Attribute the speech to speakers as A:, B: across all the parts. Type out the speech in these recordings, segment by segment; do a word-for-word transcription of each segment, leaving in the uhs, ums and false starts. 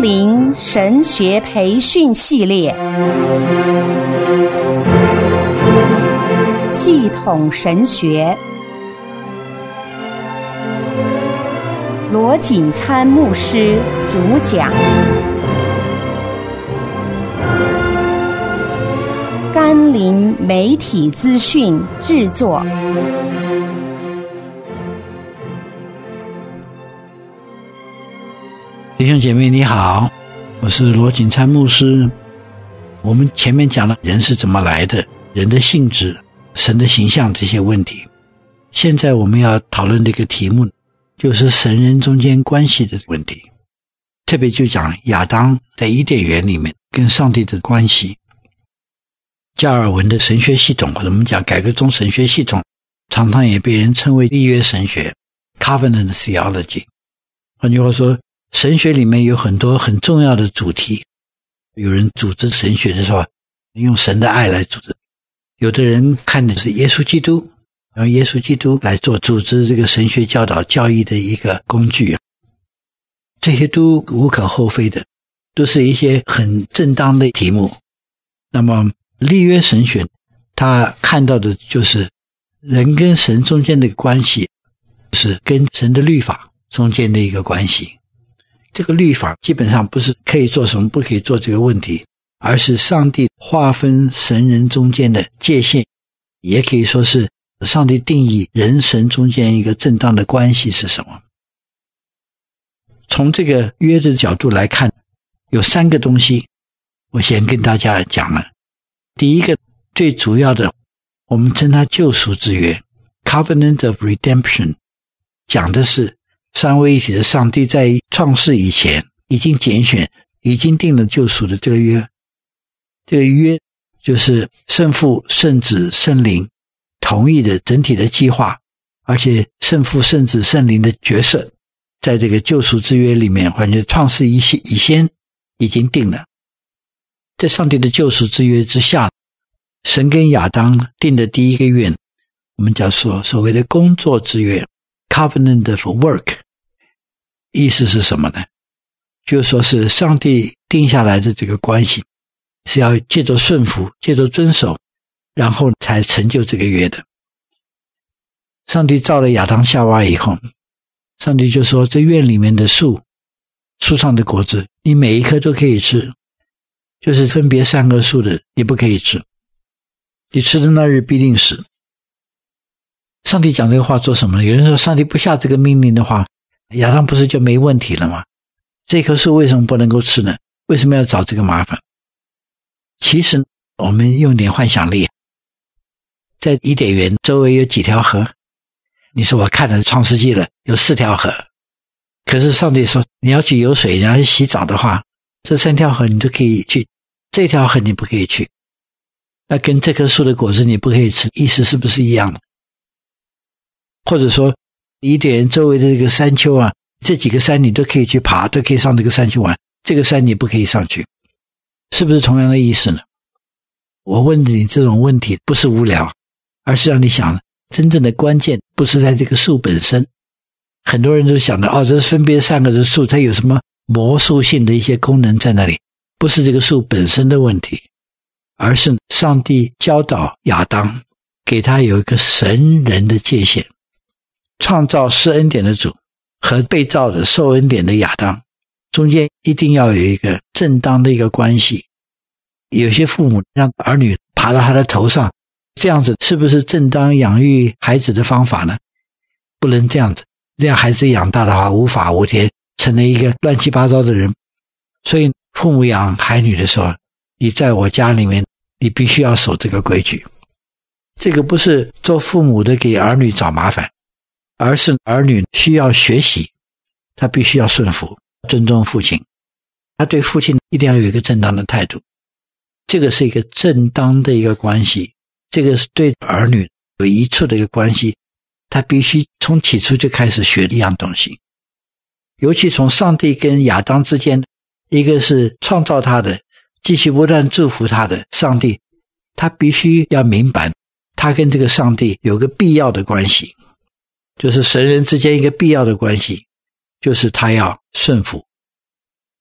A: 临神学培训系列，系统神学，罗锦参牧师主讲，甘霖媒体资讯制作。
B: 弟兄姐妹你好，我是罗锦参牧师。我们前面讲了人是怎么来的，人的性质，神的形象这些问题。现在我们要讨论这个题目，就是神人中间关系的问题，特别就讲亚当在伊甸园里面跟上帝的关系。加尔文的神学系统，或者我们讲改革宗神学系统，常常也被人称为立约神学 Covenant Theology。 换句话说，神学里面有很多很重要的主题，有人组织神学的时候用神的爱来组织，有的人看的是耶稣基督，用耶稣基督来做组织这个神学教导教义的一个工具。这些都无可厚非的，都是一些很正当的题目。那么立约神学他看到的就是人跟神中间的关系，是跟神的律法中间的一个关系。这个律法基本上不是可以做什么不可以做这个问题，而是上帝划分神人中间的界限，也可以说是上帝定义人神中间一个正当的关系是什么。从这个约的角度来看，有三个东西我先跟大家讲了。第一个最主要的，我们称它救赎之约 Covenant of Redemption， 讲的是三位一体的上帝在创世以前已经拣选，已经定了救赎的这个约。这个约就是圣父圣子圣灵同意的整体的计划，而且圣父圣子圣灵的角色在这个救赎之约里面，或者创世以先已经定了。在上帝的救赎之约之下，神跟亚当定的第一个约，我们叫说所谓的工作之约 Covenant of Work。 意思是什么呢？就是说是上帝定下来的这个关系是要借着顺服，借着遵守，然后才成就这个约的。上帝造了亚当夏娃以后，上帝就说这院里面的树，树上的果子你每一颗都可以吃，就是分别善恶树的你不可以吃，你吃的那日必定死。上帝讲这个话做什么呢？有人说上帝不下这个命令的话，亚当不是就没问题了吗？这棵树为什么不能够吃呢？为什么要找这个麻烦？其实我们用点幻想力，在伊甸园周围有几条河？你说我看了创世纪了，有四条河。可是上帝说你要去游水，你要去洗澡的话，这三条河你都可以去，这条河你不可以去。那跟这棵树的果子你不可以吃，意思是不是一样的？或者说伊甸园周围的这个山丘啊，这几个山你都可以去爬，都可以上这个山去玩，这个山你不可以上去，是不是同样的意思呢？我问你这种问题不是无聊，而是让你想真正的关键不是在这个树本身。很多人都想的哦，这是分别善恶的树，它有什么魔术性的一些功能在那里，不是这个树本身的问题，而是上帝教导亚当，给他有一个神人的界限。创造施恩典的主和被造的受恩典的亚当中间一定要有一个正当的一个关系。有些父母让儿女爬到他的头上，这样子是不是正当养育孩子的方法呢？不能这样子，这样孩子养大的话无法无天，成了一个乱七八糟的人。所以父母养孩女的时候，你在我家里面你必须要守这个规矩。这个不是做父母的给儿女找麻烦，而是儿女需要学习，他必须要顺服尊重父亲，他对父亲一定要有一个正当的态度。这个是一个正当的一个关系，这个是对儿女有益处的一个关系，他必须从起初就开始学一样东西。尤其从上帝跟亚当之间，一个是创造他的，继续不断祝福他的上帝，他必须要明白他跟这个上帝有个必要的关系，就是神人之间一个必要的关系，就是他要顺服。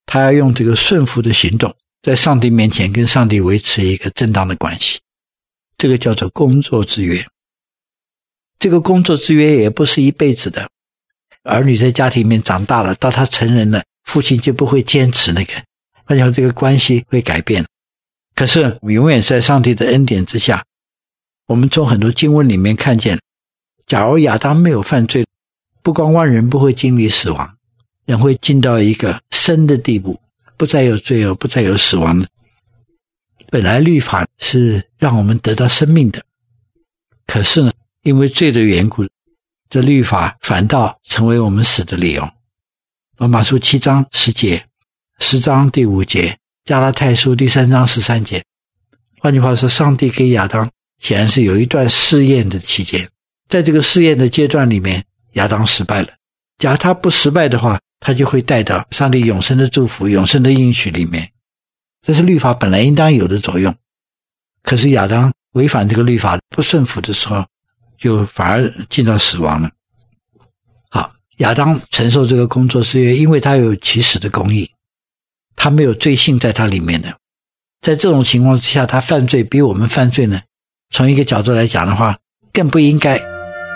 B: 他要用这个顺服的行动，在上帝面前跟上帝维持一个正当的关系，这个叫做工作之约。这个工作之约也不是一辈子的，儿女在家庭里面长大了，到他成人了，父亲就不会坚持那个，而且这个关系会改变。可是我们永远在上帝的恩典之下，我们从很多经文里面看见，假如亚当没有犯罪，不光光人不会经历死亡，人会进到一个生的地步，不再有罪恶，不再有死亡的。本来律法是让我们得到生命的，可是呢，因为罪的缘故，这律法反倒成为我们死的理由。罗马书七章十节，十章第五节，加拉太书第三章十三节。换句话说，上帝给亚当显然是有一段试验的期间，在这个试验的阶段里面，亚当失败了。假如他不失败的话，他就会带到上帝永生的祝福、永生的应许里面。这是律法本来应当有的作用。可是亚当违反这个律法，不顺服的时候，就反而进到死亡了。好，亚当承受这个工作之约，因为他有起始的公义，他没有罪性在他里面的。在这种情况之下，他犯罪比我们犯罪呢，从一个角度来讲的话，更不应该。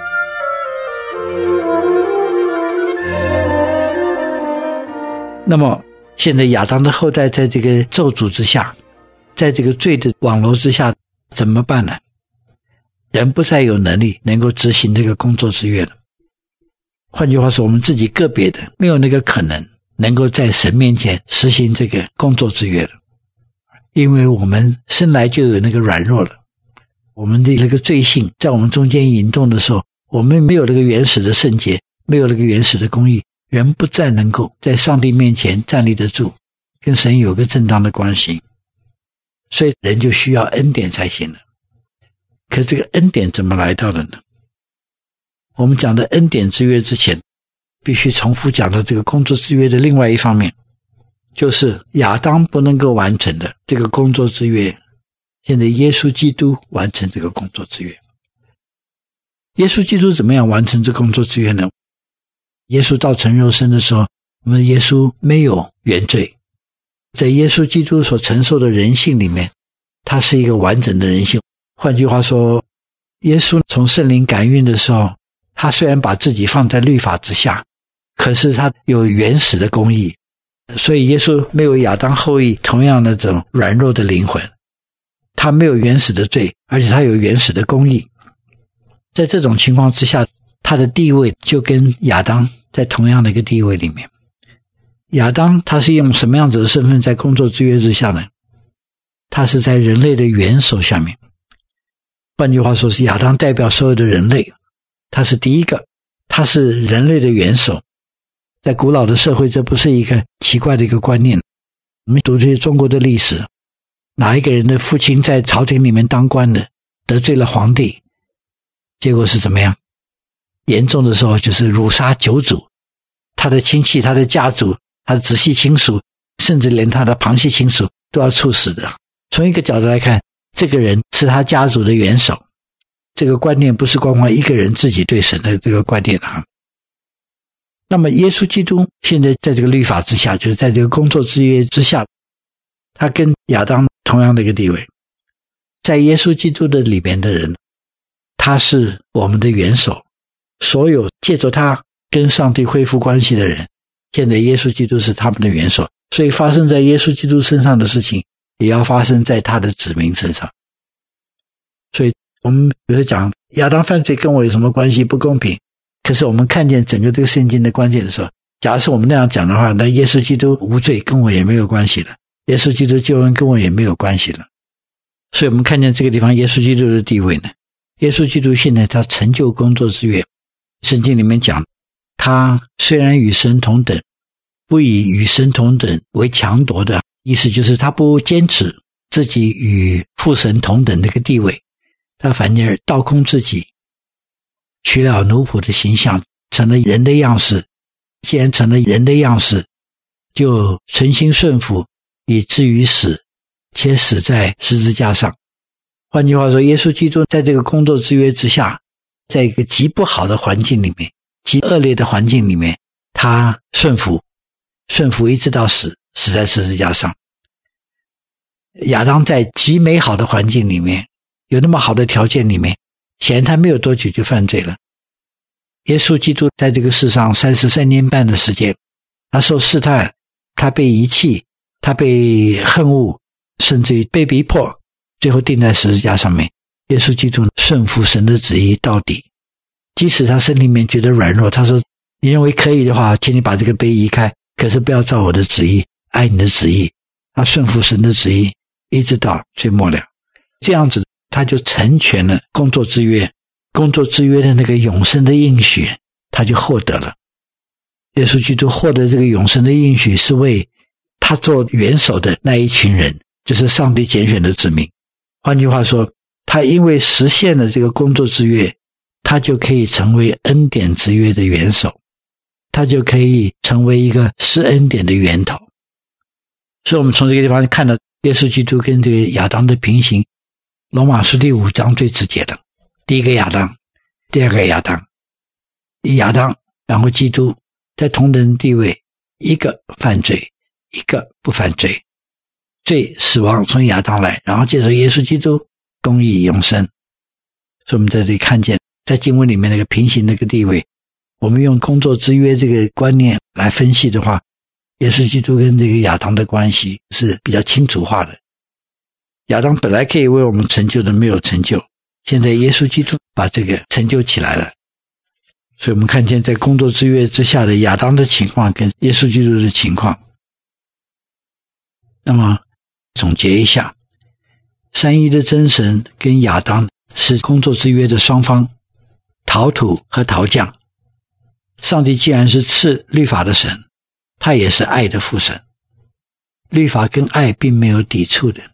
B: 那么现在亚当的后代在这个咒诅之下，在这个罪的网罗之下，怎么办呢？人不再有能力能够执行这个工作之约了。换句话说，我们自己个别的没有那个可能能够在神面前实行这个工作之约了，因为我们生来就有那个软弱了，我们的那个罪性在我们中间引动的时候，我们没有那个原始的圣洁，没有那个原始的公义，人不再能够在上帝面前站立得住，跟神有个正当的关系，所以人就需要恩典才行了。可这个恩典怎么来到的呢？我们讲的恩典之约之前，必须重复讲到这个工作之约的另外一方面，就是亚当不能够完成的这个工作之约，现在耶稣基督完成这个工作之约。耶稣基督怎么样完成这工作之约呢？耶稣道成肉身的时候，我们耶稣没有原罪，在耶稣基督所承受的人性里面，他是一个完整的人性。换句话说，耶稣从圣灵感孕的时候，他虽然把自己放在律法之下，可是他有原始的公义，所以耶稣没有亚当后裔同样的这种软弱的灵魂，他没有原始的罪，而且他有原始的公义。在这种情况之下，他的地位就跟亚当在同样的一个地位里面。亚当他是用什么样子的身份在工作之约之下呢？他是在人类的元首下面。换句话说，是亚当代表所有的人类，他是第一个，他是人类的元首。在古老的社会，这不是一个奇怪的一个观念。我们读这些中国的历史，哪一个人的父亲在朝廷里面当官的，得罪了皇帝，结果是怎么样？严重的时候就是辱杀九族，他的亲戚、他的家族、他的直系亲属，甚至连他的旁系亲属都要处死的。从一个角度来看，这个人是他家族的元首，这个观念不是光光一个人自己对神的这个观念啊。那么耶稣基督现在在这个律法之下，就是在这个工作之约之下，他跟亚当同样的一个地位。在耶稣基督的里面的人，他是我们的元首，所有借着他跟上帝恢复关系的人，现在耶稣基督是他们的元首，所以发生在耶稣基督身上的事情也要发生在他的子民身上。所以我们比如说讲亚当犯罪跟我有什么关系，不公平，可是我们看见整个这个圣经的关键的时候，假如是我们那样讲的话，那耶稣基督无罪跟我也没有关系了，耶稣基督救恩跟我也没有关系了。所以我们看见这个地方耶稣基督的地位呢，耶稣基督现在他成就工作之约，圣经里面讲，他虽然与神同等，不以与神同等为强夺的，意思就是他不坚持自己与父神同等的一个地位，他反而倒空自己，取了奴仆的形象，成了人的样式。既然成了人的样式，就存心顺服，以至于死，且死在十字架上。换句话说，耶稣基督在这个工作之约之下，在一个极不好的环境里面，极恶劣的环境里面，他顺服顺服一直到死， 死在十字架上。亚当在极美好的环境里面，有那么好的条件里面，显然他没有多久就犯罪了。耶稣基督在这个世上三十三年半的时间，他受试探，他被遗弃，他被恨恶，甚至于被逼迫，最后钉在十字架上面。耶稣基督顺服神的旨意到底，即使他身体里面觉得软弱，他说你认为可以的话，请你把这个杯移开，可是不要照我的旨意，爱你的旨意。他顺服神的旨意一直到最末了，这样子他就成全了工作之约，工作之约的那个永生的应许他就获得了。耶稣基督获得这个永生的应许，是为他做元首的那一群人，就是上帝拣选的子民。换句话说，他因为实现了这个工作之约，他就可以成为恩典之约的元首，他就可以成为一个施恩典的源头。所以我们从这个地方看到耶稣基督跟这个亚当的平行，罗马书第五章最直接的，第一个亚当，第二个亚当，亚当然后基督在同等地位，一个犯罪，一个不犯罪，罪死亡从亚当来，然后接着耶稣基督公义永生。所以我们在这里看见在经文里面那个平行那个地位，我们用工作之约这个观念来分析的话，耶稣基督跟这个亚当的关系是比较清楚化的。亚当本来可以为我们成就的没有成就，现在耶稣基督把这个成就起来了。所以我们看见在工作之约之下的亚当的情况跟耶稣基督的情况。那么总结一下，三一的真神跟亚当是工作之约的双方，陶土和陶匠。上帝既然是赐律法的神，他也是爱的父神，律法跟爱并没有抵触的。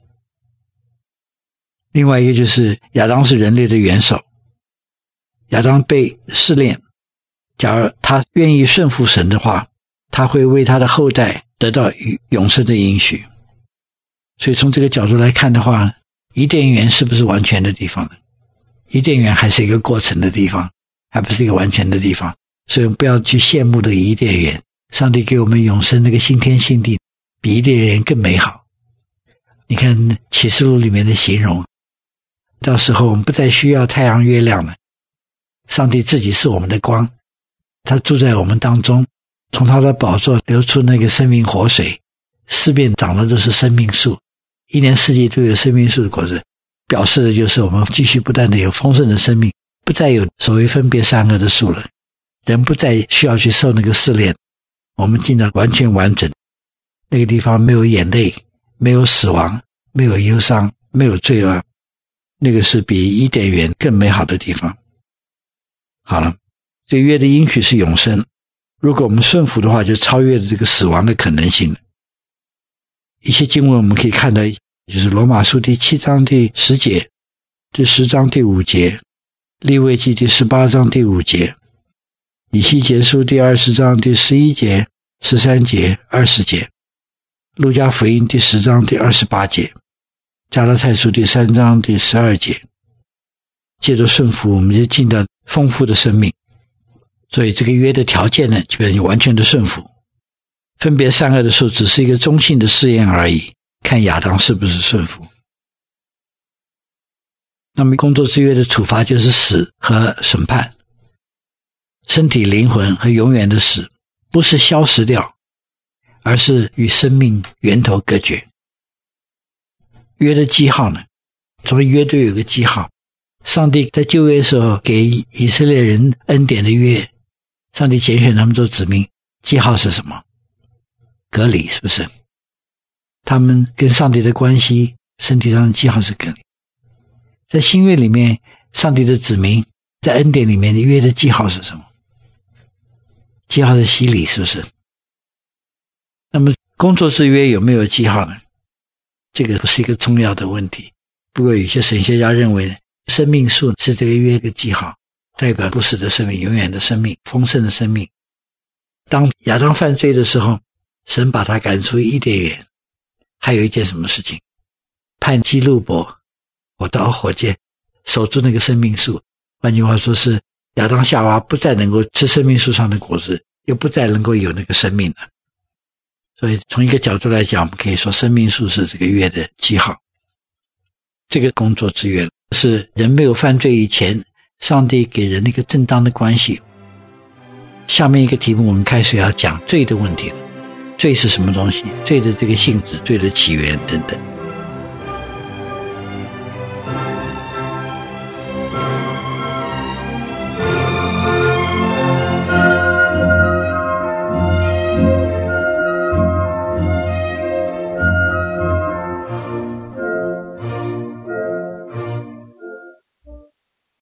B: 另外一个就是亚当是人类的元首，亚当被试炼，假如他愿意顺服神的话，他会为他的后代得到永生的应许。所以从这个角度来看的话，伊甸园是不是完全的地方呢？伊甸园还是一个过程的地方，还不是一个完全的地方。所以不要去羡慕的伊甸园，上帝给我们永生那个新天新地比伊甸园更美好。你看启示录里面的形容，到时候我们不再需要太阳月亮了，上帝自己是我们的光，他住在我们当中，从他的宝座流出那个生命活水，四边长的都是生命树，一年四季都有生命树的果子，表示的就是我们继续不断的有丰盛的生命，不再有所谓分别善恶的树了，人不再需要去受那个试炼，我们进到完全完整，那个地方没有眼泪，没有死亡，没有忧伤，没有罪恶，那个是比伊甸园更美好的地方。好了，这个约的应许是永生，如果我们顺服的话，就超越了这个死亡的可能性了。一些经文我们可以看到，就是罗马书第七章第十节，第十章第五节，利未记第十八章第五节，以西结书第二十章第十一节、十三节、二十节，路加福音第十章第二十八节，加拉太书第三章第十二节。借着顺服，我们就进到丰富的生命。所以这个约的条件呢，基本上就完全的顺服。分别善恶的时候，只是一个中性的试验而已，看亚当是不是顺服。那么工作之约的处罚就是死和审判，身体、灵魂和永远的死，不是消失掉，而是与生命源头隔绝。约的记号呢，所谓约都有个记号。上帝在旧约的时候给以色列人恩典的约，上帝拣选他们做子民，记号是什么？隔离，是不是？他们跟上帝的关系，身体上的记号是隔离。在新约里面，上帝的子民在恩典里面的约的记号是什么？记号是洗礼，是不是？那么工作之约有没有记号呢？这个不是一个重要的问题。不过有些神学家认为呢，生命树是这个约的记号，代表不死的生命、永远的生命、丰盛的生命。当亚当犯罪的时候，神把他赶出伊甸园，还有一件什么事情？判基路伯火刀火箭，守住那个生命树。换句话说，是亚当夏娃不再能够吃生命树上的果子，又不再能够有那个生命了。 所以从一个角度来讲，我们可以说生命树是这个约的记号。这个工作之约是人没有犯罪以前，上帝给人一个正当的关系。下面一个题目我们开始要讲罪的问题了。罪是什么东西？罪的这个性质，罪的起源等等。